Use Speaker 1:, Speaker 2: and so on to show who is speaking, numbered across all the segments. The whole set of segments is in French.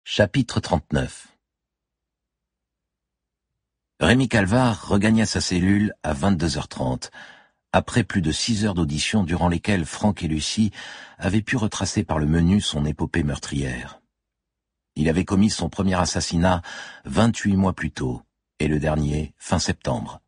Speaker 1: Chapitre 39. Rémi Calvar regagna sa cellule à 22h30, après plus de 6 heures d'audition durant lesquelles Franck et Lucie avaient pu retracer par le menu son épopée meurtrière. Il avait commis son premier assassinat 28 mois plus tôt, et le dernier fin septembre.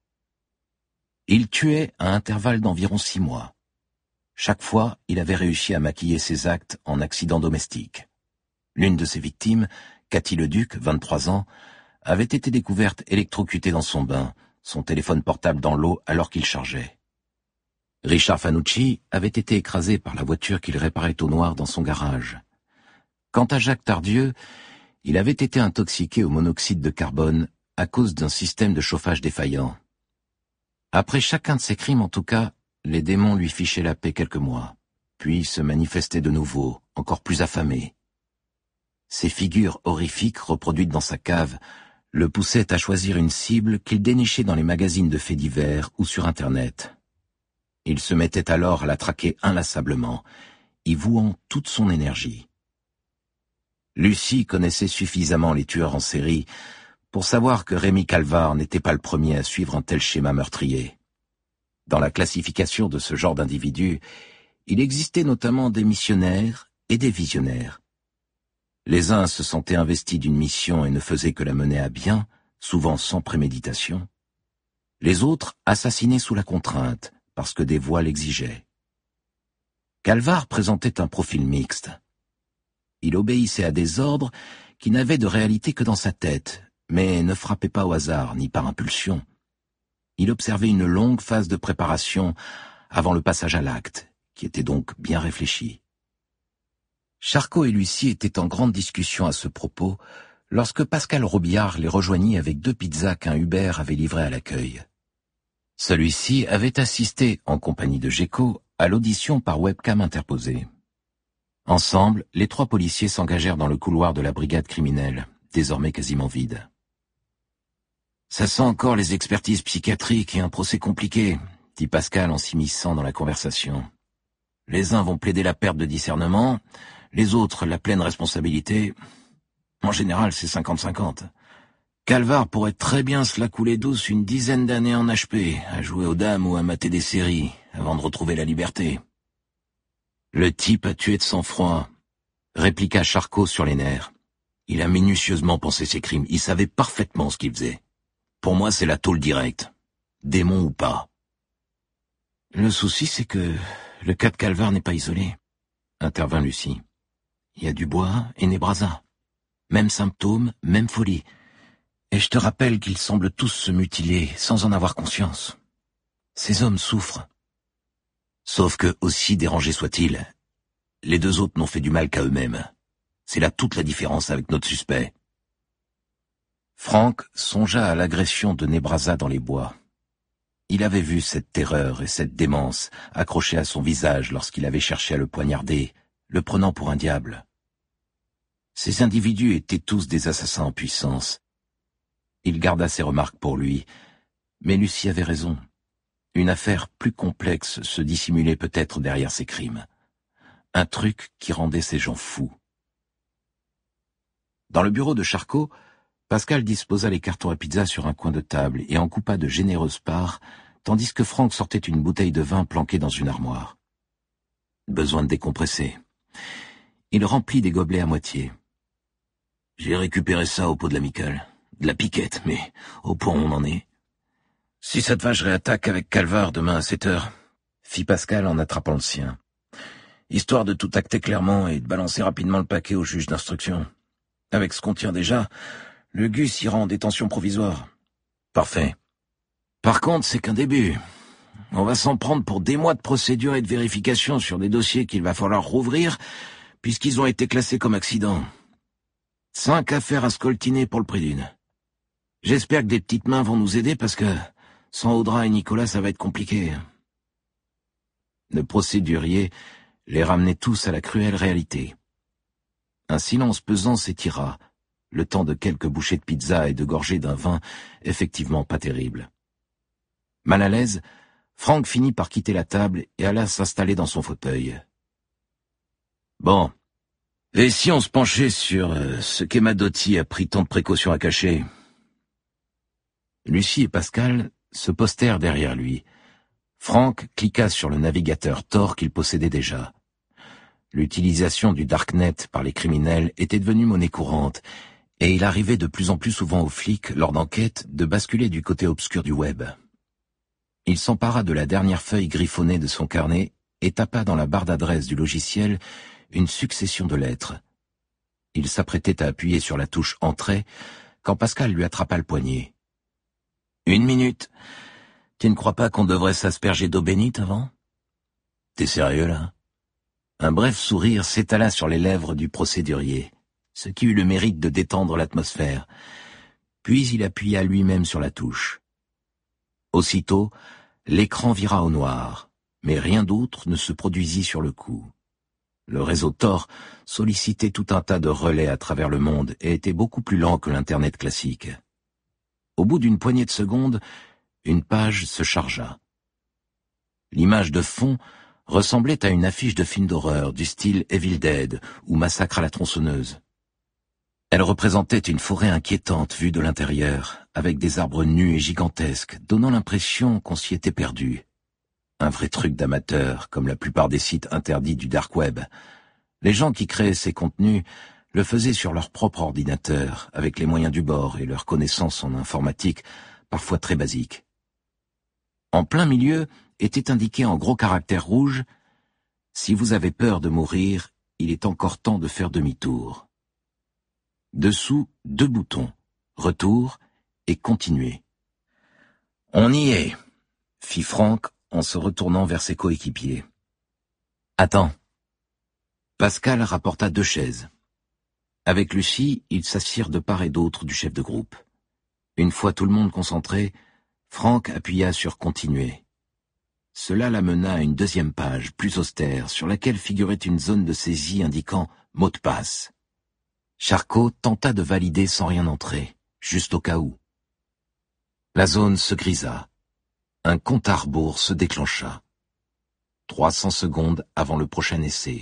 Speaker 1: Il tuait à intervalles d'environ 6 mois. Chaque fois, il avait réussi à maquiller ses actes en accident domestique. L'une de ses victimes, Cathy Leduc, 23 ans, avait été découverte électrocutée dans son bain, son téléphone portable dans l'eau alors qu'il chargeait. Richard Fanucci avait été écrasé par la voiture qu'il réparait au noir dans son garage. Quant à Jacques Tardieu, il avait été intoxiqué au monoxyde de carbone à cause d'un système de chauffage défaillant. Après chacun de ces crimes, en tout cas, les démons lui fichaient la paix quelques mois, puis se manifestaient de nouveau, encore plus affamés. Ces figures horrifiques reproduites dans sa cave le poussaient à choisir une cible qu'il dénichait dans les magazines de faits divers ou sur Internet. Il se mettait alors à la traquer inlassablement, y vouant toute son énergie. Lucie connaissait suffisamment les tueurs en série pour savoir que Rémi Calvar n'était pas le premier à suivre un tel schéma meurtrier. Dans la classification de ce genre d'individus, il existait notamment des missionnaires et des visionnaires. Les uns se sentaient investis d'une mission et ne faisaient que la mener à bien, souvent sans préméditation. Les autres assassinaient sous la contrainte, parce que des voix l'exigeaient. Calvar présentait un profil mixte. Il obéissait à des ordres qui n'avaient de réalité que dans sa tête, mais ne frappait pas au hasard, ni par impulsion. Il observait une longue phase de préparation avant le passage à l'acte, qui était donc bien réfléchi. Charcot et Lucie étaient en grande discussion à ce propos lorsque Pascal Robillard les rejoignit avec 2 pizzas qu'un Uber avait livrées à l'accueil. Celui-ci avait assisté, en compagnie de Géco, à l'audition par webcam interposée. Ensemble, les 3 policiers s'engagèrent dans le couloir de la brigade criminelle, désormais quasiment vide. « Ça sent encore les expertises psychiatriques et un procès compliqué », dit Pascal en s'immisçant dans la conversation. « Les uns vont plaider la perte de discernement, les autres la pleine responsabilité. En général, c'est 50-50. Calvar pourrait très bien se la couler douce une dizaine d'années en HP, à jouer aux dames ou à mater des séries, avant de retrouver la liberté. » « Le type a tué de sang-froid, » répliqua Charcot sur les nerfs. « Il a minutieusement pensé ses crimes, il savait parfaitement ce qu'il faisait. Pour moi, c'est la tôle directe, démon ou pas. » « Le souci, c'est que le cas de Calvar n'est pas isolé, » intervint Lucie. « Il y a Dubois et Nebrasa. Même symptômes, même folie. Et je te rappelle qu'ils semblent tous se mutiler sans en avoir conscience. Ces hommes souffrent. Sauf que, aussi dérangés soient-ils, les 2 autres n'ont fait du mal qu'à eux-mêmes. C'est là toute la différence avec notre suspect. » Franck songea à l'agression de Nebrasa dans les bois. Il avait vu cette terreur et cette démence accrochée à son visage lorsqu'il avait cherché à le poignarder, le prenant pour un diable. Ces individus étaient tous des assassins en puissance. Il garda ses remarques pour lui, mais Lucie avait raison. Une affaire plus complexe se dissimulait peut-être derrière ces crimes. Un truc qui rendait ces gens fous. Dans le bureau de Charcot, Pascal disposa les cartons à pizza sur un coin de table et en coupa de généreuses parts, tandis que Franck sortait une bouteille de vin planquée dans une armoire. Besoin de décompresser. Il remplit des gobelets à moitié. « J'ai récupéré ça au pot de l'amicale. De la piquette, mais au point où on en est. Si ça te va, je réattaque avec Calvar demain à 7h, fit Pascal en attrapant le sien. Histoire de tout acter clairement et de balancer rapidement le paquet au juge d'instruction. Avec ce qu'on tient déjà, le Gus ira en détention provisoire. Parfait. Par contre, c'est qu'un début. On va s'en prendre pour des mois de procédure et de vérification sur des dossiers qu'il va falloir rouvrir, puisqu'ils ont été classés comme accidents. 5 affaires à scoltiner pour le prix d'une. J'espère que des petites mains vont nous aider parce que sans Audra et Nicolas, ça va être compliqué. Le procédurier les ramenait tous à la cruelle réalité. Un silence pesant s'étira, le temps de quelques bouchées de pizza et de gorgées d'un vin effectivement pas terrible. Mal à l'aise, Franck finit par quitter la table et alla s'installer dans son fauteuil. « Bon, Et si on se penchait sur ce qu'Emma Doty a pris tant de précautions à cacher? Lucie et Pascal se postèrent derrière lui. Franck cliqua sur le navigateur Tor qu'il possédait déjà. L'utilisation du Darknet par les criminels était devenue monnaie courante, et il arrivait de plus en plus souvent aux flics, lors d'enquêtes, de basculer du côté obscur du web. Il s'empara de la dernière feuille griffonnée de son carnet et tapa dans la barre d'adresse du logiciel une succession de lettres. Il s'apprêtait à appuyer sur la touche « Entrée » quand Pascal lui attrapa le poignet. « 1 minute. Tu ne crois pas qu'on devrait s'asperger d'eau bénite avant? T'es sérieux, là ?» Un bref sourire s'étala sur les lèvres du procédurier, ce qui eut le mérite de détendre l'atmosphère. Puis il appuya lui-même sur la touche. Aussitôt, l'écran vira au noir, mais rien d'autre ne se produisit sur le coup. Le réseau Tor sollicitait tout un tas de relais à travers le monde et était beaucoup plus lent que l'Internet classique. Au bout d'une poignée de secondes, une page se chargea. L'image de fond ressemblait à une affiche de film d'horreur du style Evil Dead ou Massacre à la tronçonneuse. Elle représentait une forêt inquiétante vue de l'intérieur, avec des arbres nus et gigantesques, donnant l'impression qu'on s'y était perdu. Un vrai truc d'amateur, comme la plupart des sites interdits du dark web. Les gens qui créaient ces contenus le faisaient sur leur propre ordinateur, avec les moyens du bord et leurs connaissances en informatique, parfois très basiques. En plein milieu était indiqué en gros caractères rouges « Si vous avez peur de mourir, il est encore temps de faire demi-tour ». Dessous, 2 boutons, retour et continuer. « On y est », fit Franck en se retournant vers ses coéquipiers. « Attends. » Pascal rapporta 2 chaises. Avec Lucie, ils s'assirent de part et d'autre du chef de groupe. Une fois tout le monde concentré, Franck appuya sur « Continuer ». Cela l'amena à une 2e page, plus austère, sur laquelle figurait une zone de saisie indiquant « Mot de passe ». Charcot tenta de valider sans rien entrer, juste au cas où. La zone se grisa. Un compte à rebours se déclencha. 300 secondes avant le prochain essai.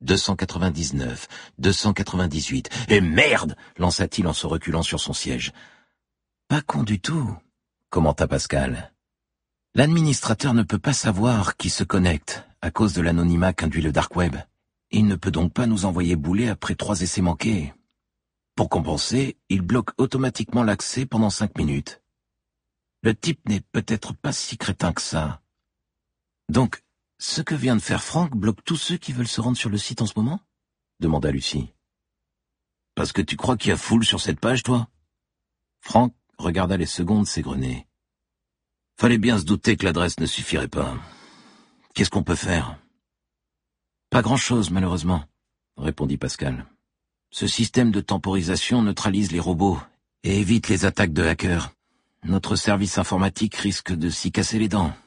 Speaker 1: 299, 298. « Et merde !» lança-t-il en se reculant sur son siège. « Pas con du tout !» commenta Pascal. « L'administrateur ne peut pas savoir qui se connecte à cause de l'anonymat qu'induit le dark web. Il ne peut donc pas nous envoyer bouler après 3 essais manqués. Pour compenser, il bloque automatiquement l'accès pendant 5 minutes. Le type n'est peut-être pas si crétin que ça. Donc, ce que vient de faire Franck bloque tous ceux qui veulent se rendre sur le site en ce moment ? Demanda Lucie. Parce que tu crois qu'il y a foule sur cette page, toi ? Franck regarda les secondes s'égrener. Fallait bien se douter que l'adresse ne suffirait pas. Qu'est-ce qu'on peut faire ? Pas grand-chose, malheureusement, répondit Pascal. Ce système de temporisation neutralise les robots et évite les attaques de hackers. Notre service informatique risque de s'y casser les dents.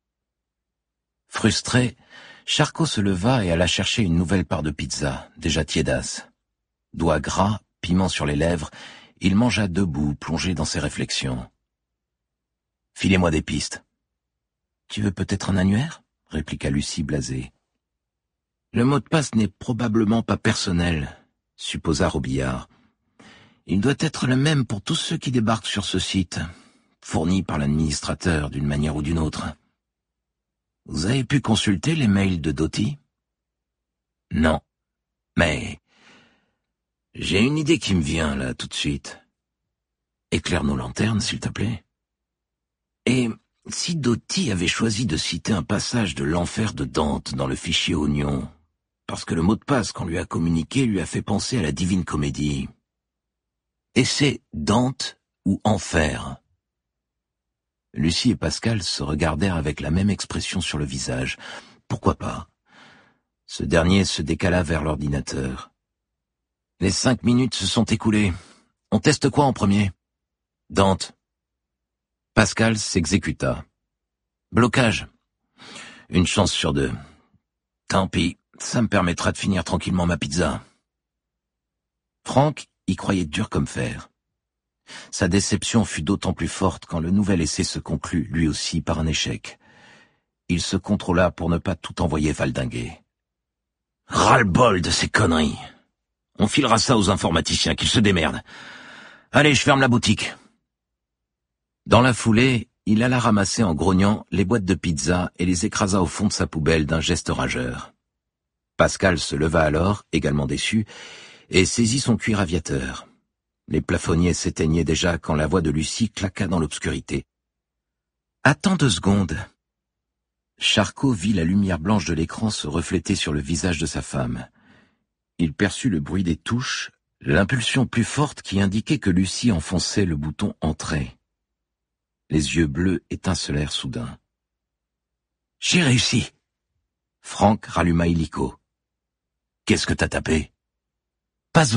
Speaker 1: Frustré, Charcot se leva et alla chercher une nouvelle part de pizza, déjà tiédasse. Doigts gras, piment sur les lèvres, il mangea debout, plongé dans ses réflexions. « Filez-moi des pistes. »« Tu veux peut-être un annuaire ?» répliqua Lucie blasée. « Le mot de passe n'est probablement pas personnel, » supposa Robillard. « Il doit être le même pour tous ceux qui débarquent sur ce site, fourni par l'administrateur d'une manière ou d'une autre. » Vous avez pu consulter les mails de Doty ? Non. Mais j'ai une idée qui me vient là tout de suite. Éclaire nos lanternes, s'il te plaît. Et si Doty avait choisi de citer un passage de l'enfer de Dante dans le fichier Oignon, parce que le mot de passe qu'on lui a communiqué lui a fait penser à la Divine Comédie. Et c'est Dante ou Enfer ? Lucie et Pascal se regardèrent avec la même expression sur le visage. Pourquoi pas ? Ce dernier se décala vers l'ordinateur. Les 5 minutes se sont écoulées. On teste quoi en premier ? Dante. Pascal s'exécuta. Blocage. Une chance sur 2. Tant pis, ça me permettra de finir tranquillement ma pizza. Franck y croyait dur comme fer. Sa déception fut d'autant plus forte quand le nouvel essai se conclut, lui aussi, par un échec. Il se contrôla pour ne pas tout envoyer valdinguer. « Ras-le-bol de ces conneries !» On filera ça aux informaticiens, qu'ils se démerdent. Allez, je ferme la boutique. » Dans la foulée, il alla ramasser en grognant les boîtes de pizza et les écrasa au fond de sa poubelle d'un geste rageur. Pascal se leva alors, également déçu, et saisit son cuir aviateur. Les plafonniers s'éteignaient déjà quand la voix de Lucie claqua dans l'obscurité. « Attends 2 secondes. » Charcot vit la lumière blanche de l'écran se refléter sur le visage de sa femme. Il perçut le bruit des touches, l'impulsion plus forte qui indiquait que Lucie enfonçait le bouton « Entrée ». Les yeux bleus étincelèrent soudain. « J'ai réussi !» Franck ralluma illico. « Qu'est-ce que t'as tapé ?»« Pas Zouzou. »